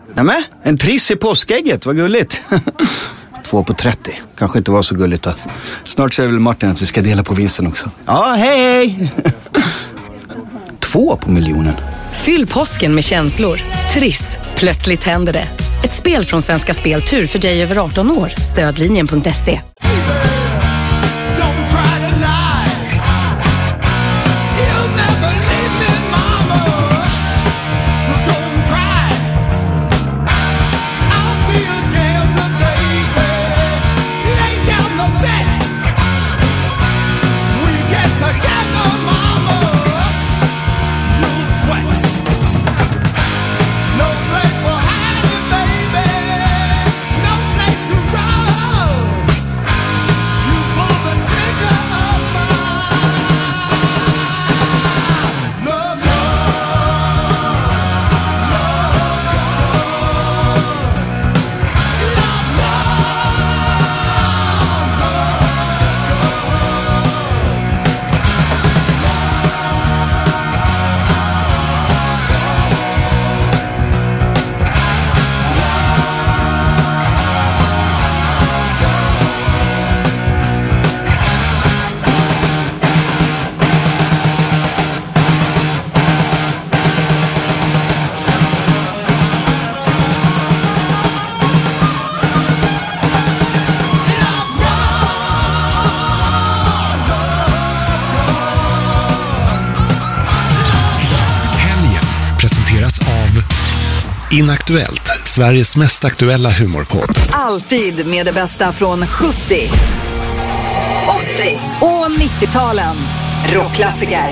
Nämen, en triss i påskägget, vad gulligt. 2 på 30, kanske inte var så gulligt då. Snart säger väl Martin att vi ska dela på vinsten också. Ja, hej! 2 på miljonen. Fyll påsken med känslor. Triss, plötsligt händer det. Ett spel från Svenska Spel, tur för dig över 18 år. Stödlinjen.se. Av Inaktuellt, Sveriges mest aktuella humorpodd. Alltid med det bästa från 70, 80 och 90-talen. Rockklassiker.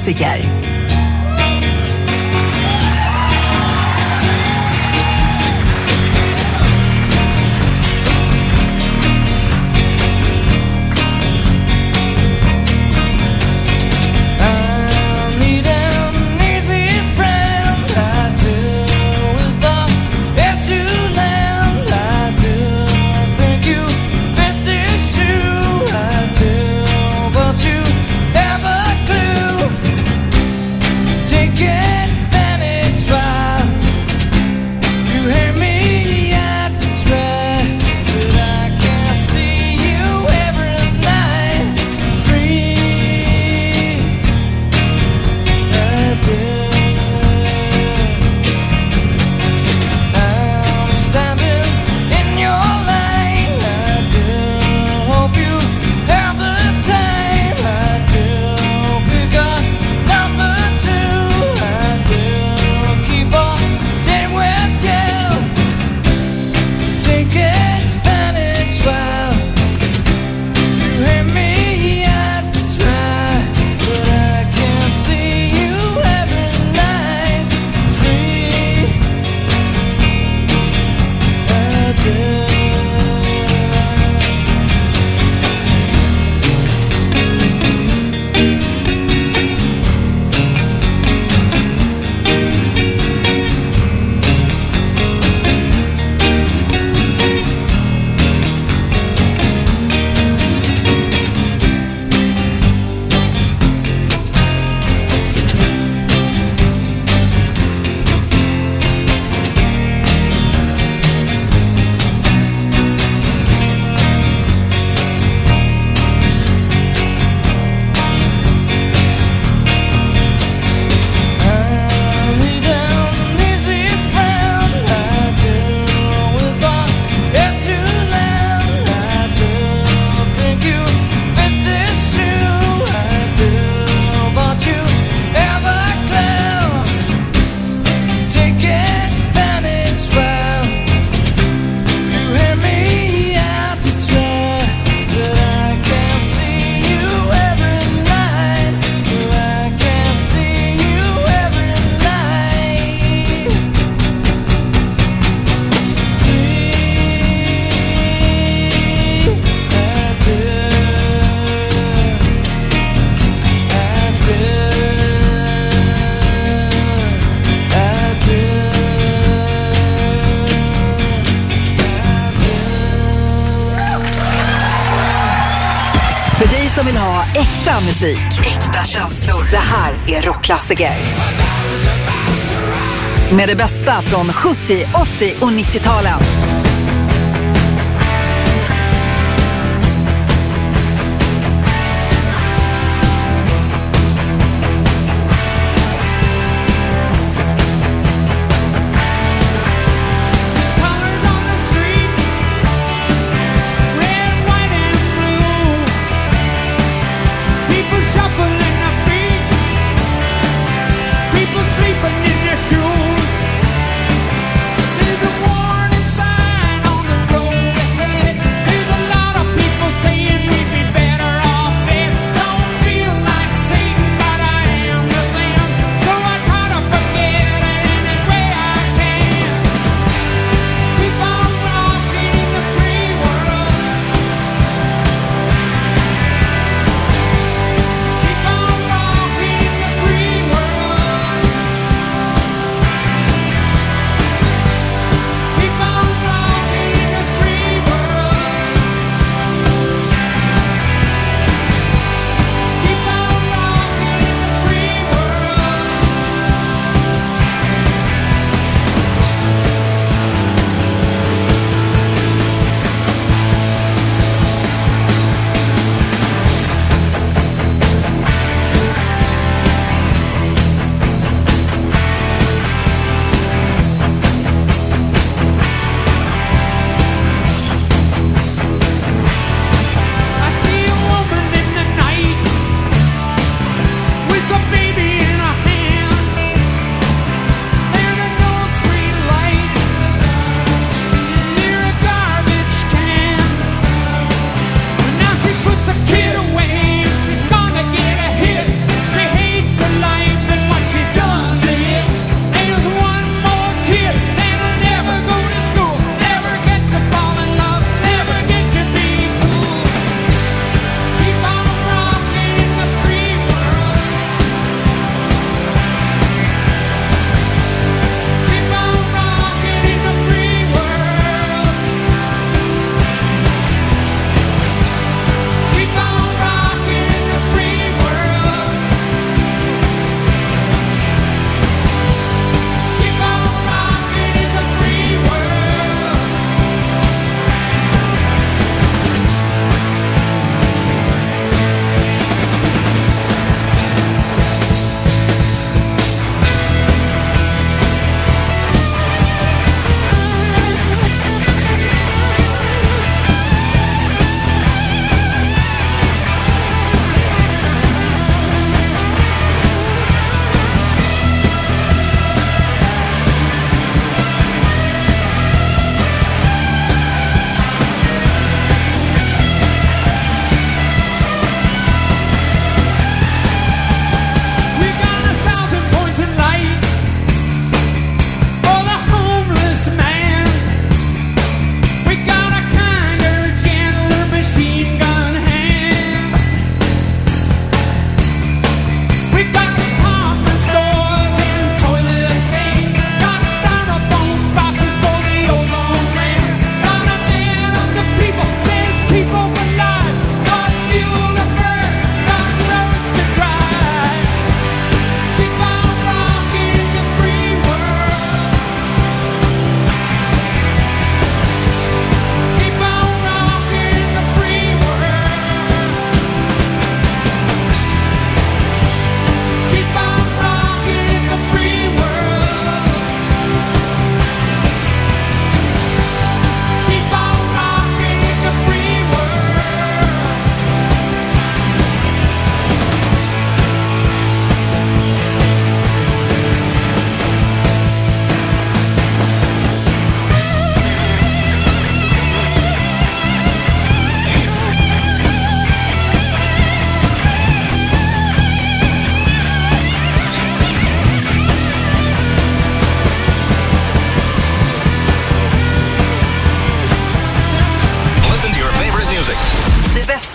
rockklassiker. Som vill ha äkta musik, äkta känslor. Det här är rockklassiker. Med det bästa från 70, 80 och 90-talen. Sleeping in their shoes. There's a warning sign.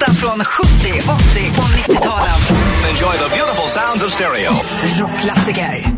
bästa från 70, 80 och 90-talen. Enjoy the beautiful sounds of stereo. Rockklassiker.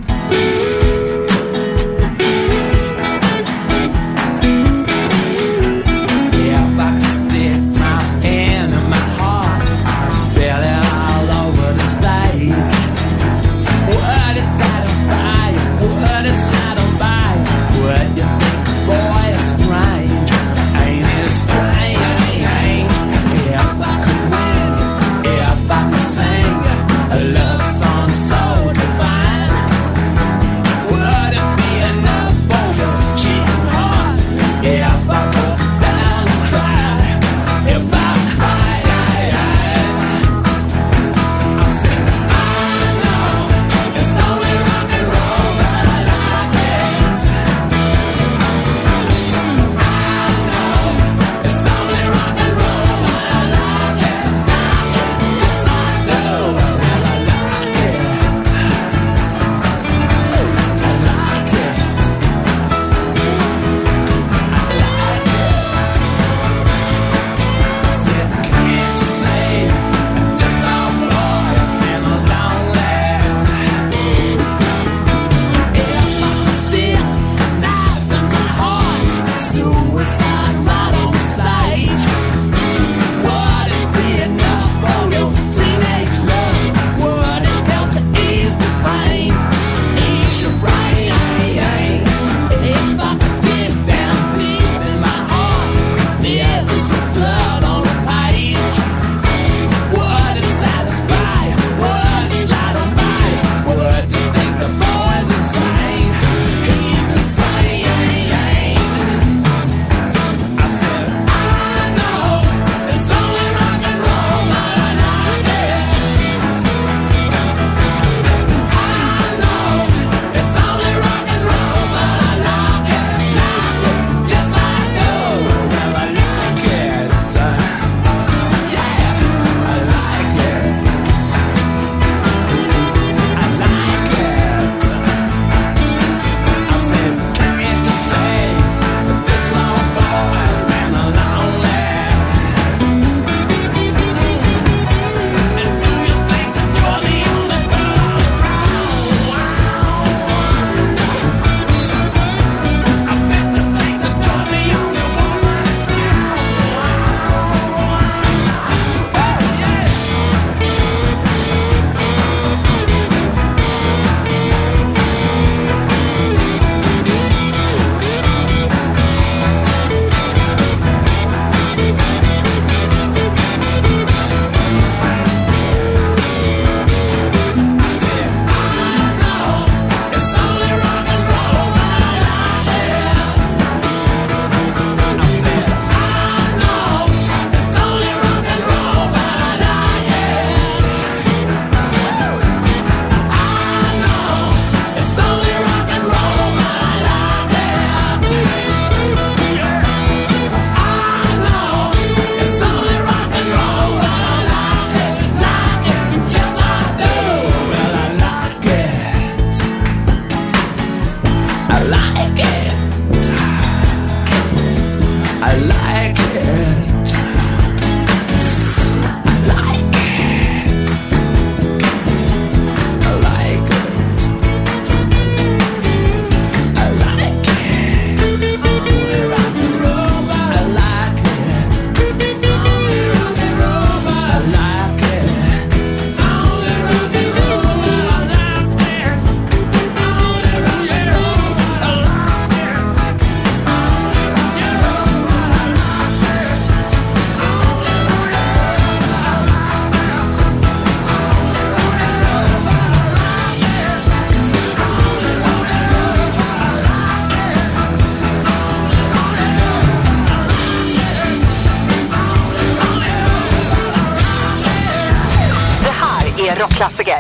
Rockklassiker.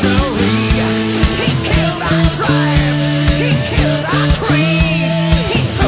He killed our creed. He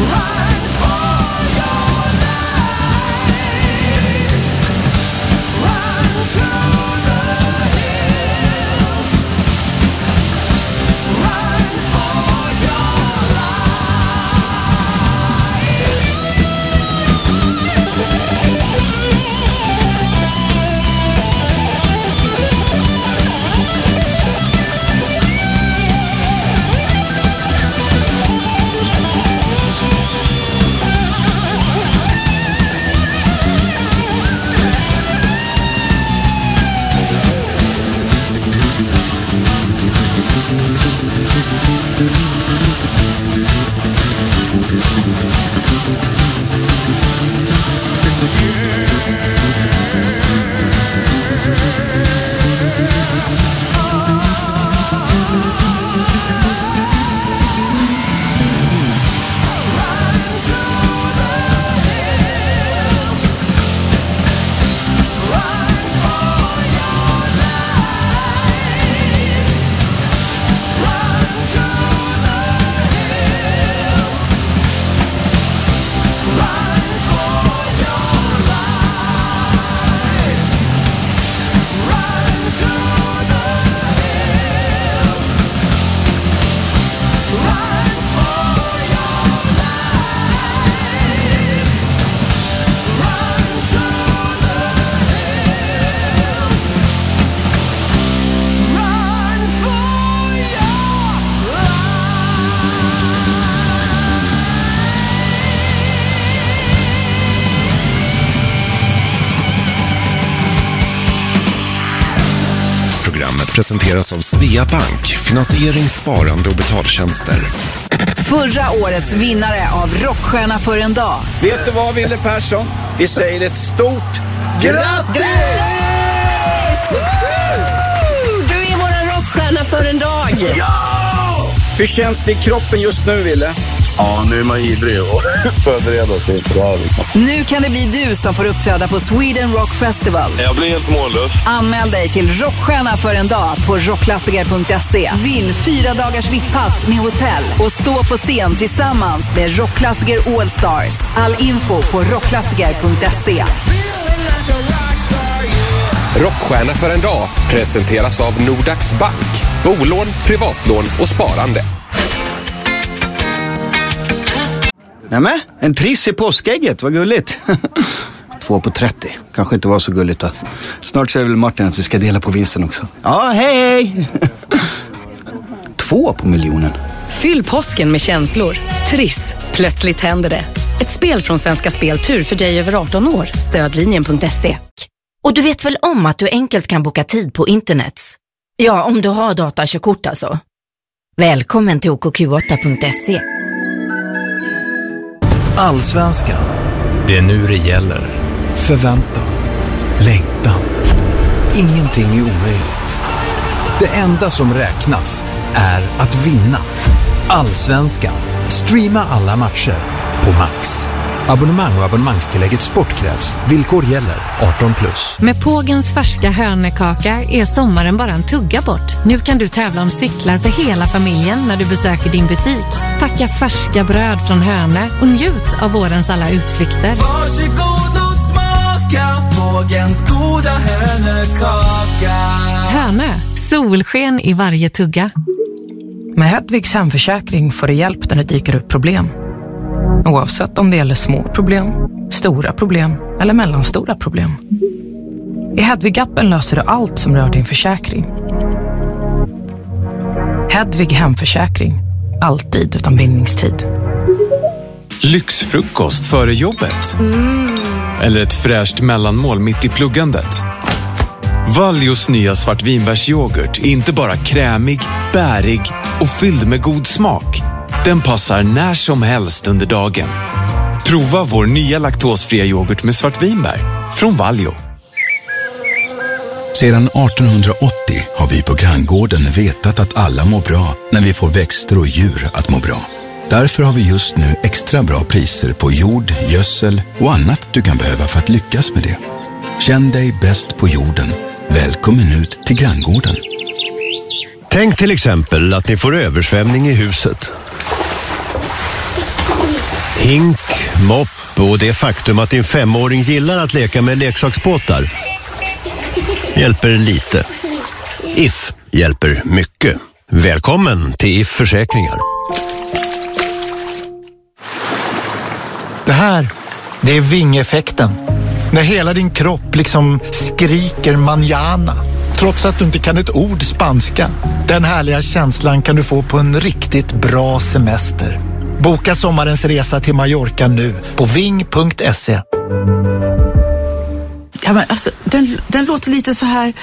Presenteras av Svea Bank, finansiering, sparande och betaltjänster. Förra årets vinnare av Rockstjärna för en dag. Vet du vad, Wille Persson? Vi säger ett stort grattis! Du är vår rockstjärna för en dag. Ja! Hur känns det i kroppen just nu, Wille? Ja, nu är man ivrig och förbereda sig för det här. Nu kan det bli du som får uppträda på Sweden Rock Festival. Jag blir helt mållös. Anmäl dig till Rockstjärna för en dag på rockklassiker.se. Vinn 4 dagars VIP-pass med hotell och stå på scen tillsammans med Rockklassiker All Stars. All info på rockklassiker.se. Rockstjärna för en dag presenteras av Nordax Bank. Bolån, privatlån och sparande. Nämen, en triss i påskägget, vad gulligt. 2 på 30, kanske inte var så gulligt då. Snart säger väl Martin att vi ska dela på vinsten också. Ja, hej! 2 på miljonen. Fyll påsken med känslor. Triss, plötsligt händer det. Ett spel från Svenska Spel Tur för dig över 18 år. Stödlinjen.se. Och du vet väl om att du enkelt kan boka tid på internet? Ja, om du har datakörkort alltså. Välkommen till okq8.se. Allsvenskan. Det är nu det gäller. Förväntan. Längtan. Ingenting är omöjligt. Det enda som räknas är att vinna. Allsvenskan. Streama alla matcher på Max. Abonnemang och abonnemangstillägget Sport krävs. Villkor gäller. 18+. Med Pågens färska hörnekaka är sommaren bara en tugga bort. Nu kan du tävla om cyklar för hela familjen när du besöker din butik. Packa färska bröd från Hörne och njut av vårens alla utflykter. Varsågod och smaka Pågens goda hörnekaka. Hörne, solsken i varje tugga. Med Hedvigs hemförsäkring får du hjälp när det dyker upp problem. Oavsett om det gäller små problem, stora problem eller mellanstora problem. I Hedvig-appen löser du allt som rör din försäkring. Hedvig hemförsäkring. Alltid utan bindningstid. Lyxfrukost före jobbet. Eller ett fräscht mellanmål mitt i pluggandet. Valjos nya svartvinbärsyoghurt är inte bara krämig, bärig och fylld med god smak. Den passar när som helst under dagen. Prova vår nya laktosfria yoghurt med svartvinbär från Valjo. Sedan 1880 har vi på Granngården vetat att alla mår bra när vi får växter och djur att må bra. Därför har vi just nu extra bra priser på jord, gödsel och annat du kan behöva för att lyckas med det. Känn dig bäst på jorden. Välkommen ut till Granngården. Tänk till exempel att ni får översvämning i huset. Hink, mopp och det faktum att din 5-åring gillar att leka med leksaksbåtar hjälper lite. If hjälper mycket. Välkommen till If Försäkringar. Det här, det är vingeffekten. När hela din kropp liksom skriker manjana. Trots att du inte kan ett ord spanska. Den härliga känslan kan du få på en riktigt bra semester. Boka sommarens resa till Mallorca nu på ving.se. Ja, men alltså, den låter lite så här.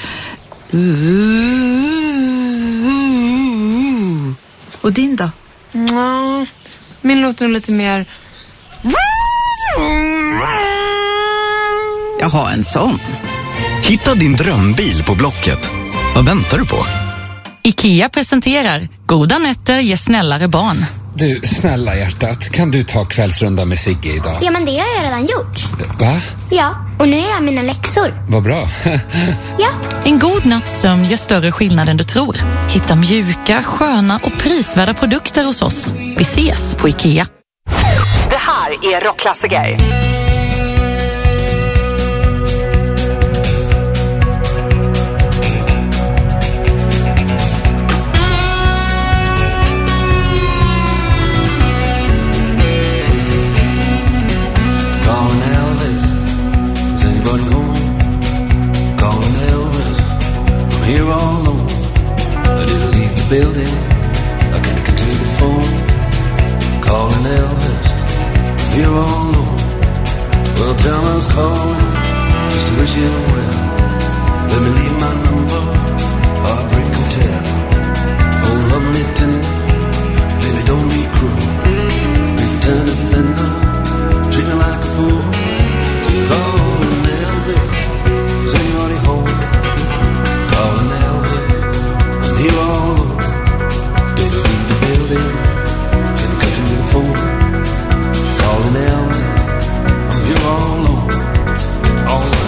Och din då? Ja, min låter lite mer. Jag har en sån. Hitta din drömbil på Blocket. Vad väntar du på? IKEA presenterar Goda nätter ger snällare barn. Du, snälla hjärtat, kan du ta kvällsrunda med Sigge idag? Ja, men det har jag redan gjort. Va? Ja, och nu är jag mina läxor. Vad bra. Ja. En god natts sömn gör större skillnad än du tror. Hitta mjuka, sköna och prisvärda produkter hos oss. Vi ses på IKEA. Det här är Rockklassiker. Here all alone, I didn't leave the building. I can't get to the phone. Calling Elvis, I'm here all alone. Well, tell me I was calling just to wish you well. Let me leave my number, Heartbreak Hotel. Oh, love me tender, baby, don't be cruel. Return to sender, treat me like a fool. Calling Elvis, is anybody home? Calling Elvis, I'm here all alone. Didn't leave the building, can't get to the phone. Calling Elvis, I'm here all alone. All alone.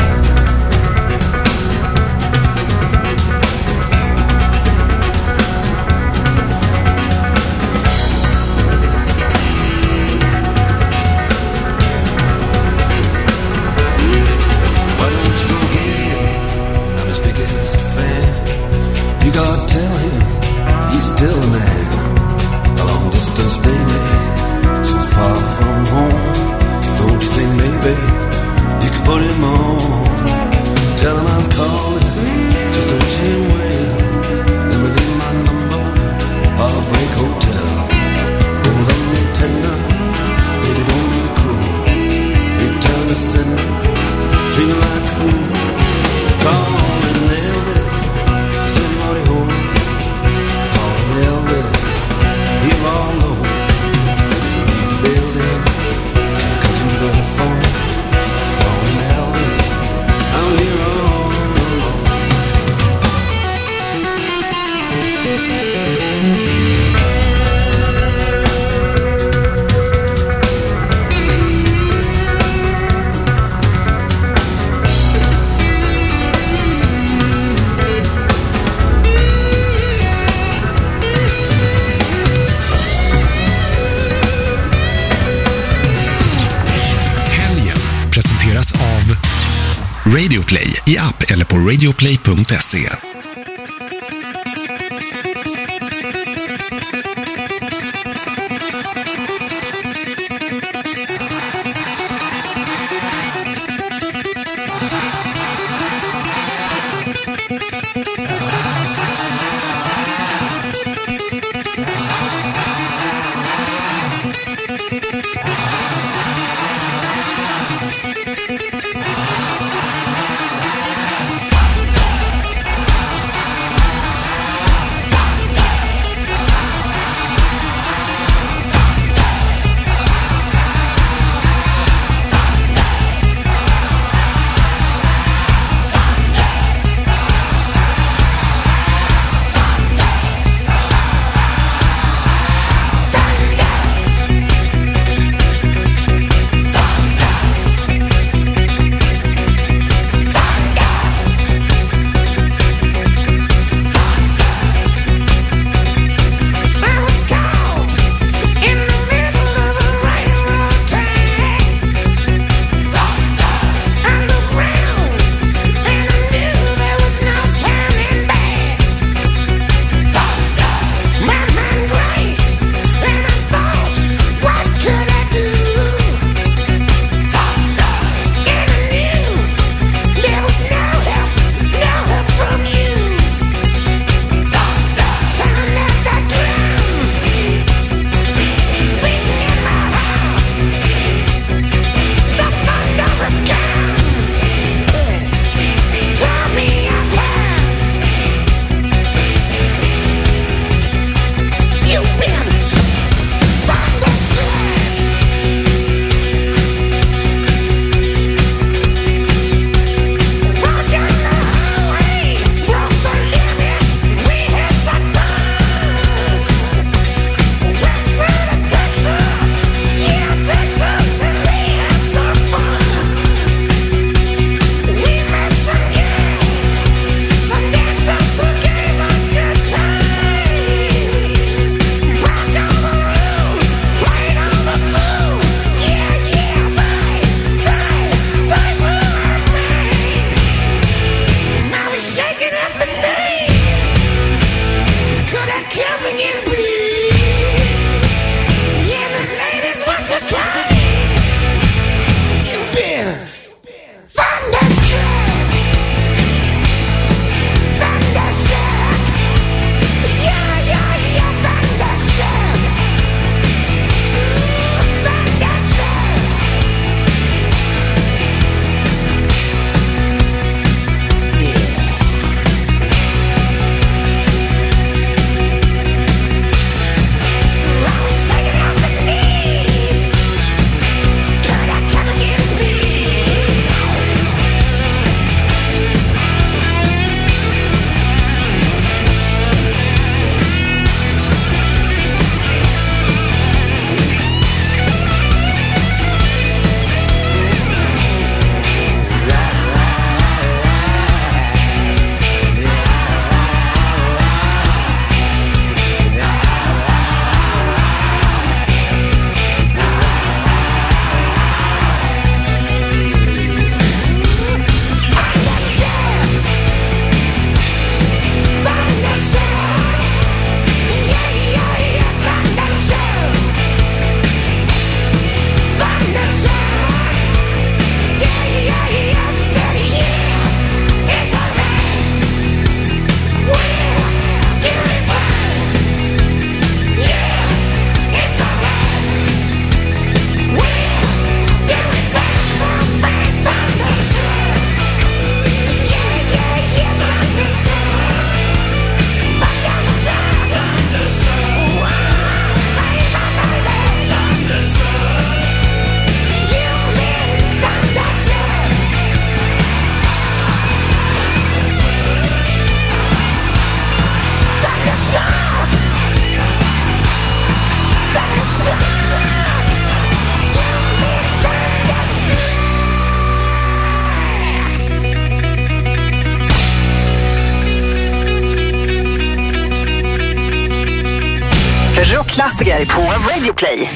You gotta tell him he's still a man. A long distance baby, so far from home. Don't you think maybe you could put him on? Tell him I was calling just to wish him well. Let me leave my number, Heartbreak Hotel. Oh, love me tender, baby, don't be cruel. Return to sender, treat me like a fool. Calling Elvis, is anybody home? Calling Elvis, here all alone. Leave the building, can't come to the phone. Calling Elvis, I'm here all alone. Presenteras av Radioplay i app eller på radioplay.se. Rockklassiker på Radio Play.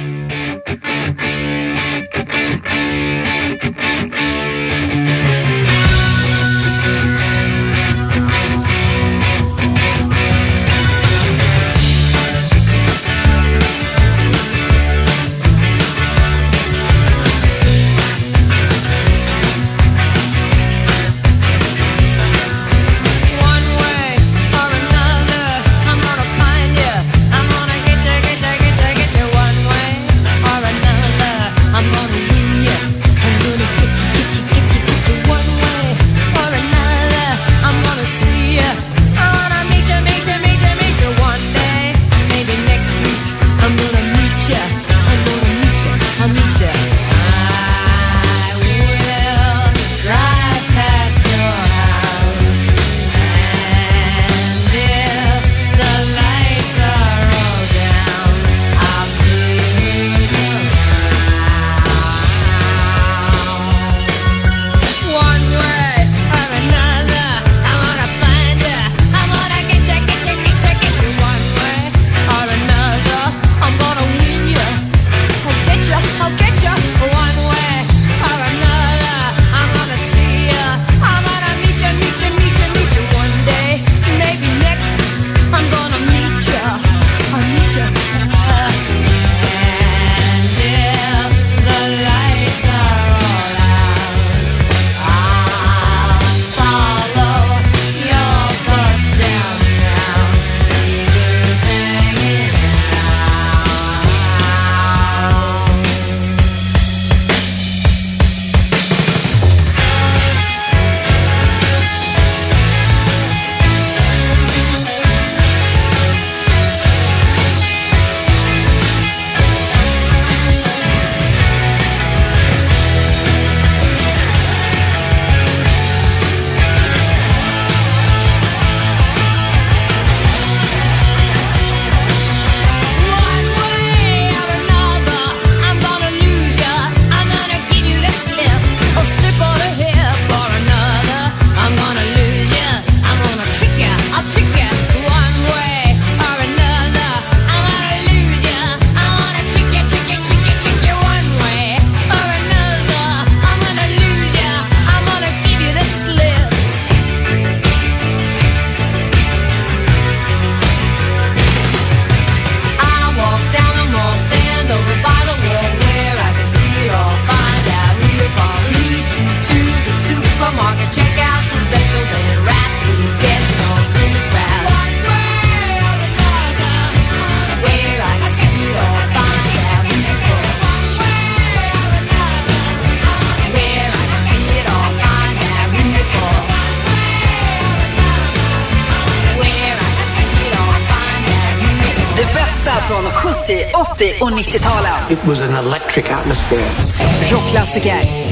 Från 70, 80 och 90-talen. It was an electric atmosphere. Rockklassiker.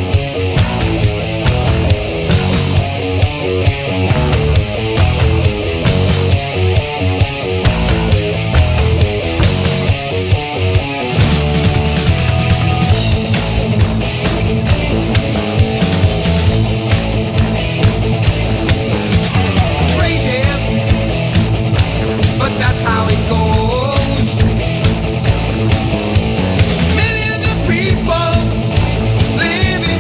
People living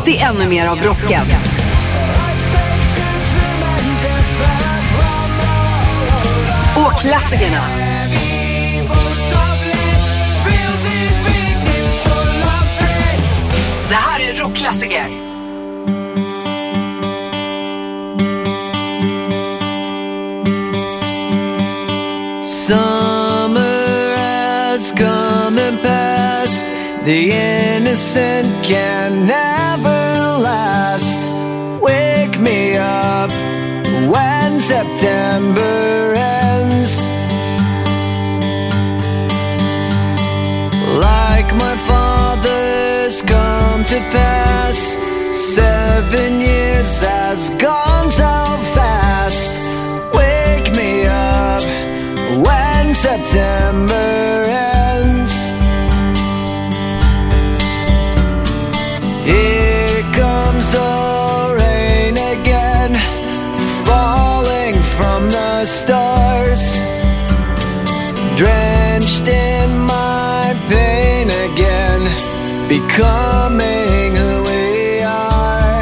alltid ännu mer av rocken. Och klassikerna. Det här är rockklassiker. Summer has come and passed. The innocent can never last. Wake me up when September ends. Like my father's come to pass. 7 years has gone so fast. Wake me up when September ends. Here comes the rain again, falling from the stars, drenched in my pain again, becoming who we are.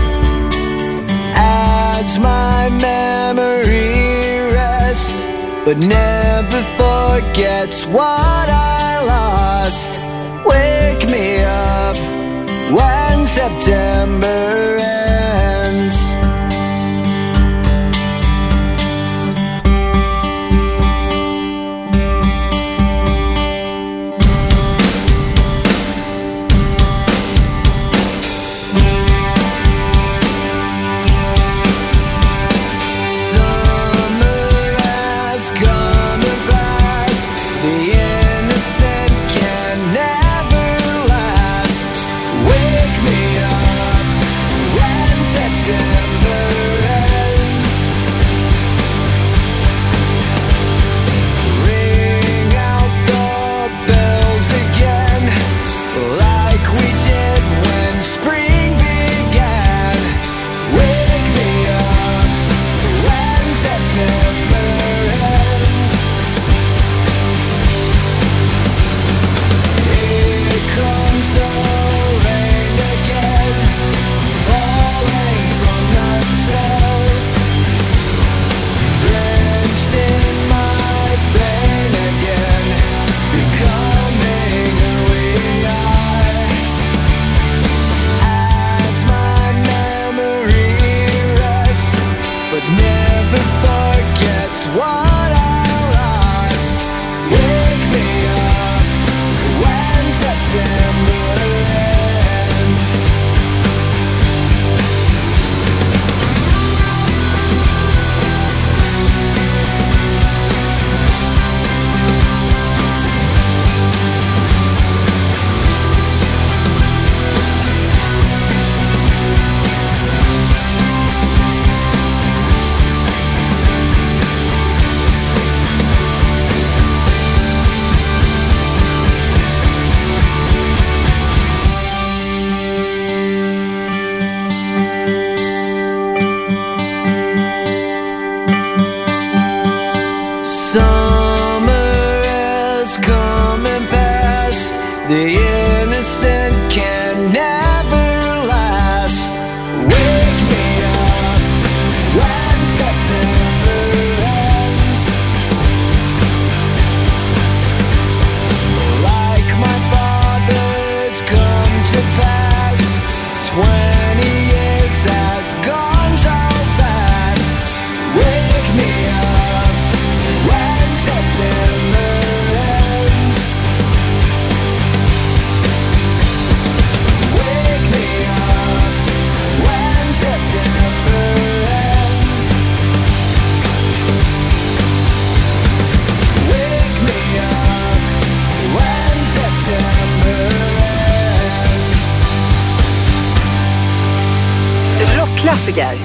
As my memory rests, but never forgets what I lost. Wake me up when September ends. Klassiker.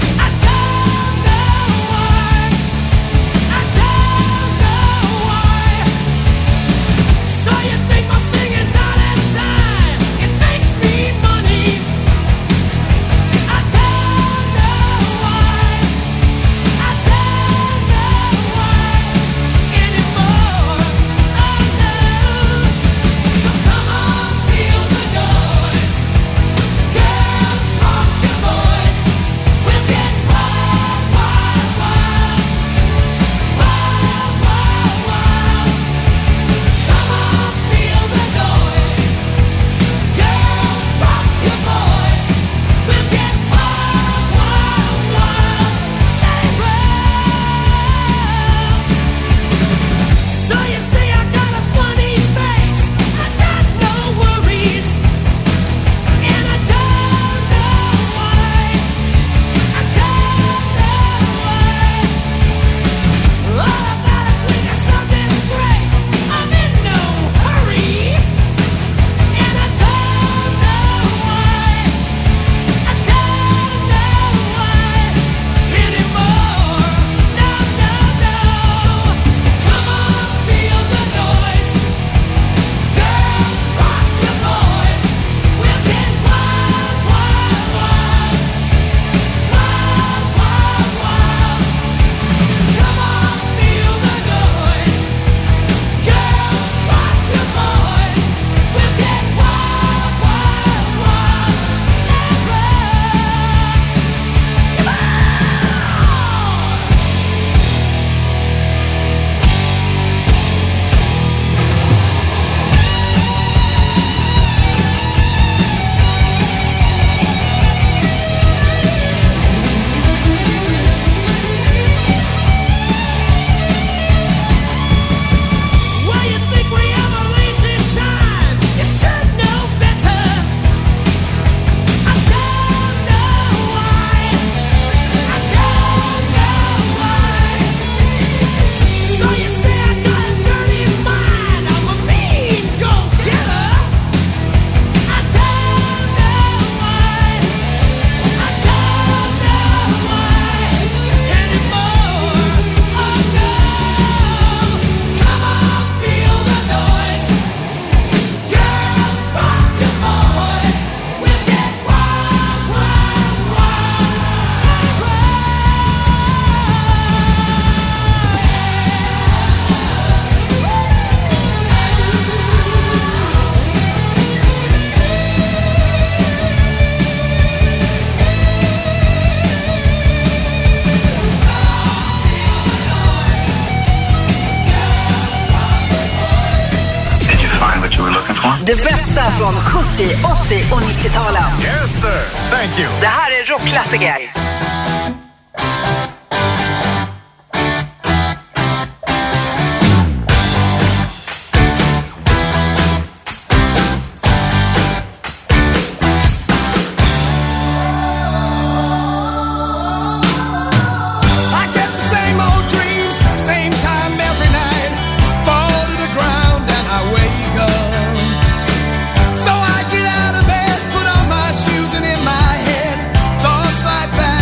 Why Det bästa från 70, 80 och 90-talen. Yes sir, thank you. Det här är rockklassiker. So I get out of bed, put on my shoes, and in my head thoughts like that.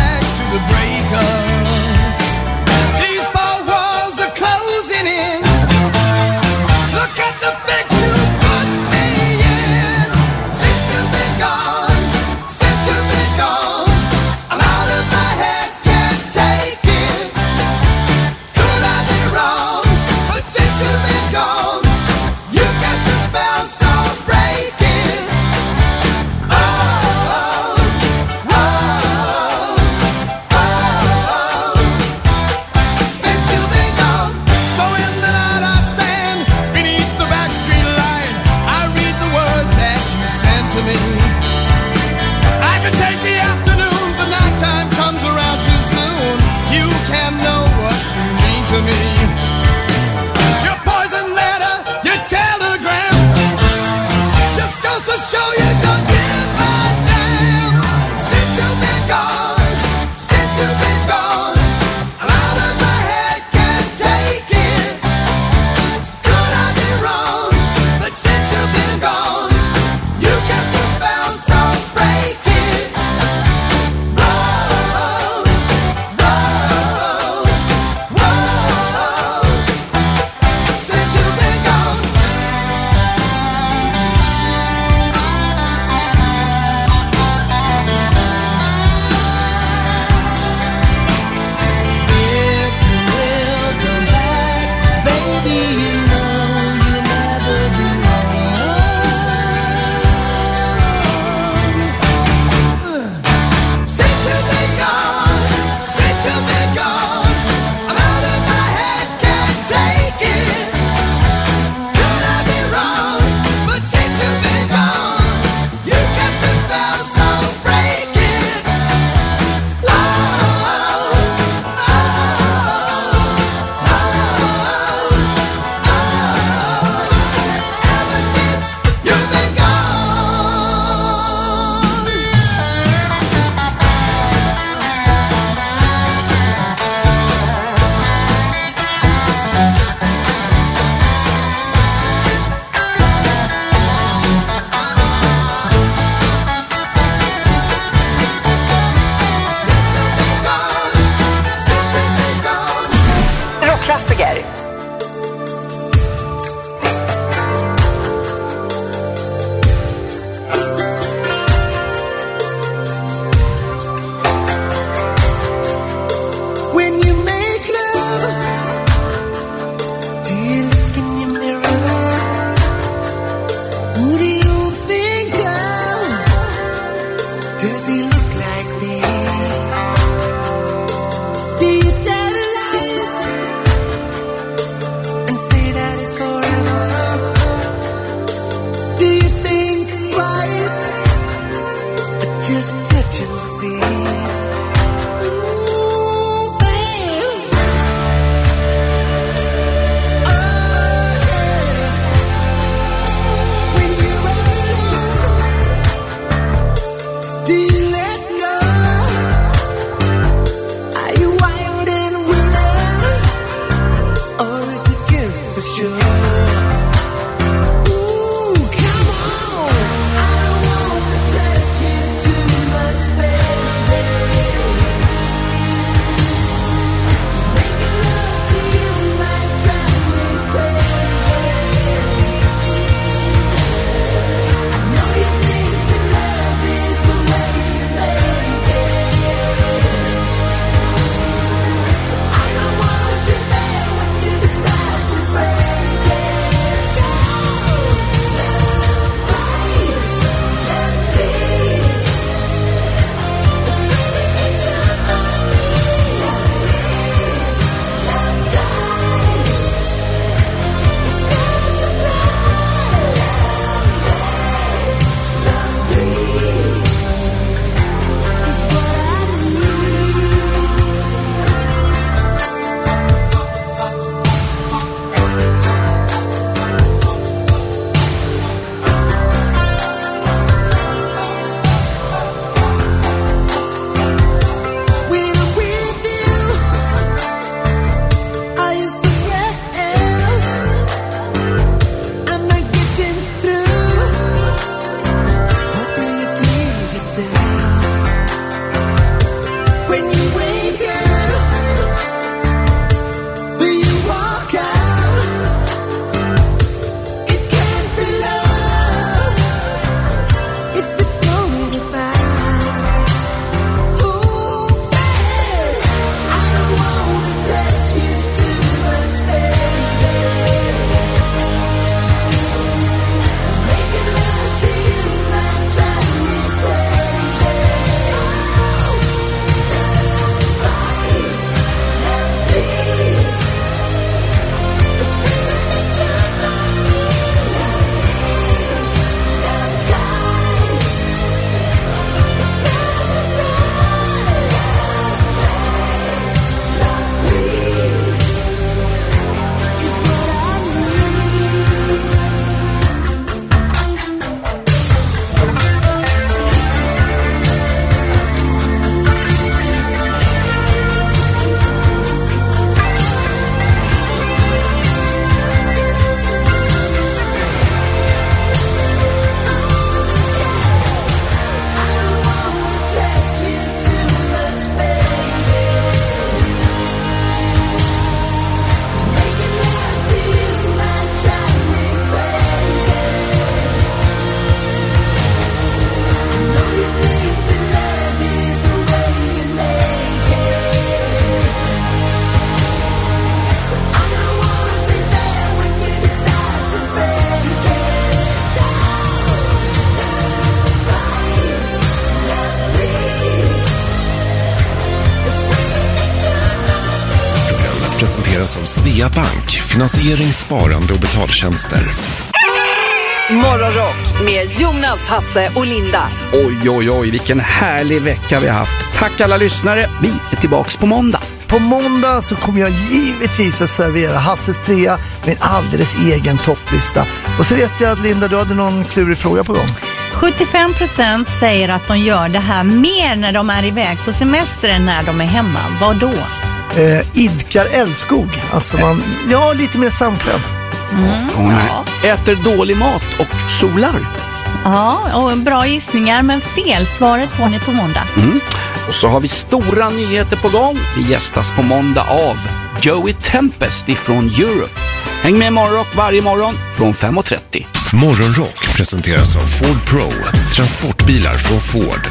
presenteras av Svea Bank, finansiering, sparande och betaltjänster. Morgonrock med Jonas, Hasse och Linda. Oj, vilken härlig vecka vi har haft. Tack alla lyssnare, vi är tillbaks på måndag. På måndag så kommer jag givetvis att servera Hasses trea med en alldeles egen topplista. Och så vet jag att Linda, du hade någon klurig fråga på gång. 75% säger att de gör det här mer när de är iväg på semester än när de är hemma. Vad då? Idkar älskog. Alltså lite mer samkväm. Äter dålig mat och solar. Ja, och bra gissningar, men fel. Svaret får ni på måndag. Och så har vi stora nyheter på gång. Vi gästas på måndag av Joey Tempest ifrån Europe. Häng med Morgonrock varje morgon från 5:30. Morgonrock presenteras av Ford Pro, transportbilar från Ford.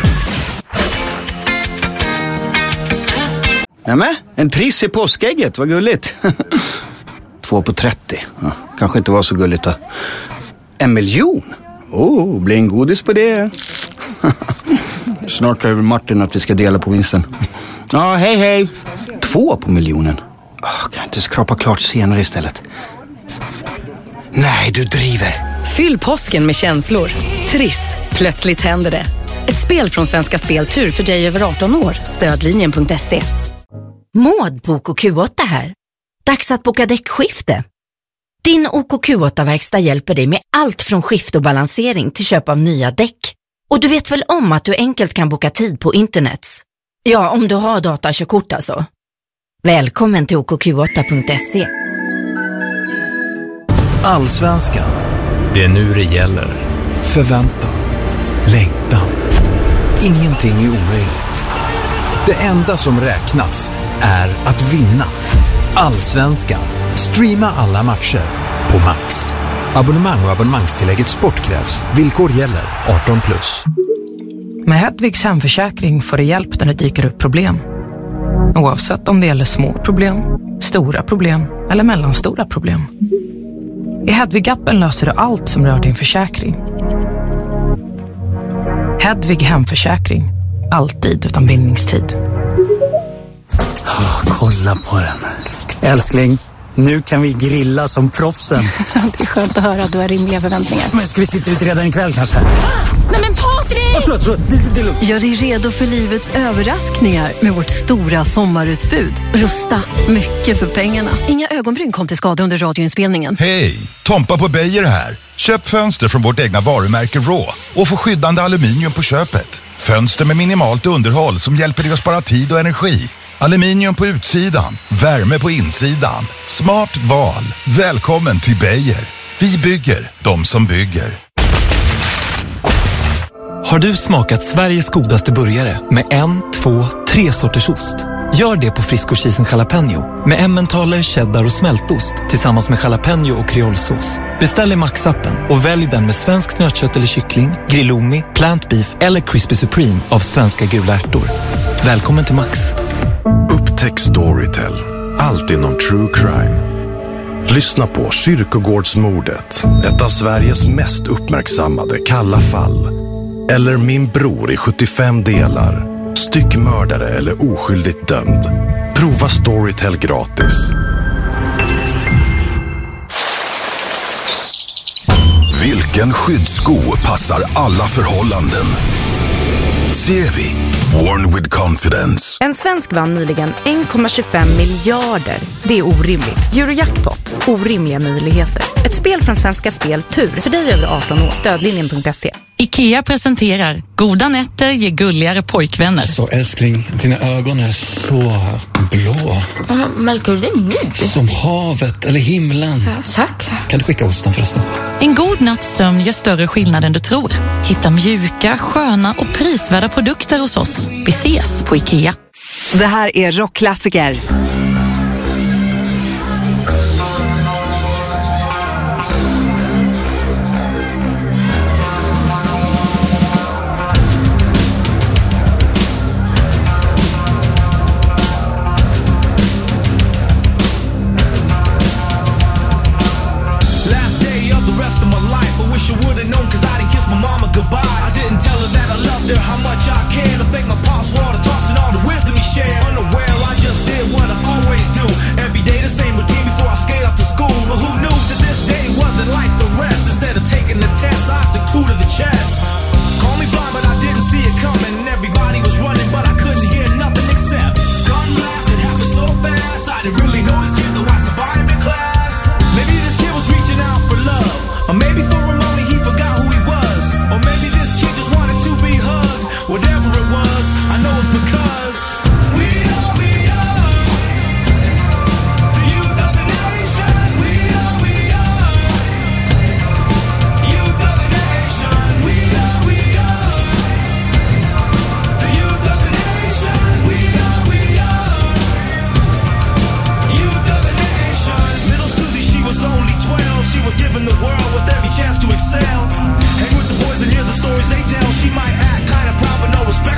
Nämen, en triss i påskägget, vad gulligt. 2 på 30, ja, kanske inte var så gulligt då. 1 miljon? Blir en godis på det. Snart över Martin att vi ska dela på vinsten. Ja, hej. 2 på miljonen. Kan jag inte skrapa klart senare istället? Nej, du driver. Fyll påsken med känslor. Triss, plötsligt händer det. Ett spel från Svenska Speltur för dig över 18 år. Stödlinjen.se. Maud på OKQ8 här. Dags att boka däckskifte. Din OKQ8-verkstad hjälper dig med allt från skift och balansering till köp av nya däck. Och du vet väl om att du enkelt kan boka tid på internet? Ja, om du har datakörkort alltså. Välkommen till OKQ8.se. Allsvenskan. Det är nu det gäller. Förväntan. Längtan. Ingenting är omöjligt. Det enda som räknas är att vinna. Allsvenskan. Streama alla matcher på Max. Abonnemang och abonnemangstillägget Sport krävs. Villkor gäller. 18+. Med Hedvigs hemförsäkring får du hjälp när det dyker upp problem. Oavsett om det gäller små problem, stora problem eller mellanstora problem. I Hedvig-appen löser du allt som rör din försäkring. Hedvig hemförsäkring. Alltid utan bindningstid. Kolla på den. Älskling, nu kan vi grilla som proffsen. Det är skönt att höra att du har rimliga förväntningar. Men ska vi sitta ute redan ikväll kanske? Nej men Patrik! Förlåt, det är lugnt. Gör dig redo för livets överraskningar med vårt stora sommarutbud. Rusta, mycket för pengarna. Inga ögonbryn kom till skada under radioinspelningen. Hej, Tompa på Beijer här. Köp fönster från vårt egna varumärke Raw och få skyddande aluminium på köpet. Fönster med minimalt underhåll som hjälper dig att spara tid och energi. Aluminium på utsidan, värme på insidan. Smart val. Välkommen till Beijer. Vi bygger, de som bygger. Har du smakat Sveriges godaste burgare med 1, 2, 3 sorters ost? Gör det på Frisco Cheese & Jalapeno med emmentaler, cheddar och smältost tillsammans med jalapeno och kreolsås. Beställ i Max-appen och välj den med svenskt nötkött eller kyckling, grillomi, plant beef eller crispy supreme av svenska gula ärtor. Välkommen till Max. Upptäck Storytel. Allt inom true crime. Lyssna på Kyrkogårdsmordet. Ett av Sveriges mest uppmärksammade kalla fall. Eller Min bror i 75 delar. Styckmördare eller oskyldigt dömd. Prova Storytel gratis. Vilken skyddssko passar alla förhållanden? Sievi. Worn with confidence. En svensk vann nyligen 1,25 miljarder. Det är orimligt. Eurojackpot. Orimliga möjligheter. Ett spel från Svenska Spel Tur för dig över 18 år. Stödlinjen.se. IKEA presenterar Goda nätter ger gulligare pojkvänner. Så älskling, dina ögon är så blå. Märker du det nu? Som havet eller himlen. Ja, tack. Kan du skicka osten förresten? En god natts sömn gör större skillnad än du tror. Hitta mjuka, sköna och prisvärda produkter hos oss. Vi ses på IKEA. Det här är rockklassiker. How much I care to thank my pops for all the talks and all the wisdom he shared. Unaware, I just did what I always do. Every day the same. with every chance to excel. Hang with the boys and hear the stories they tell. She might act kinda proud but no respect.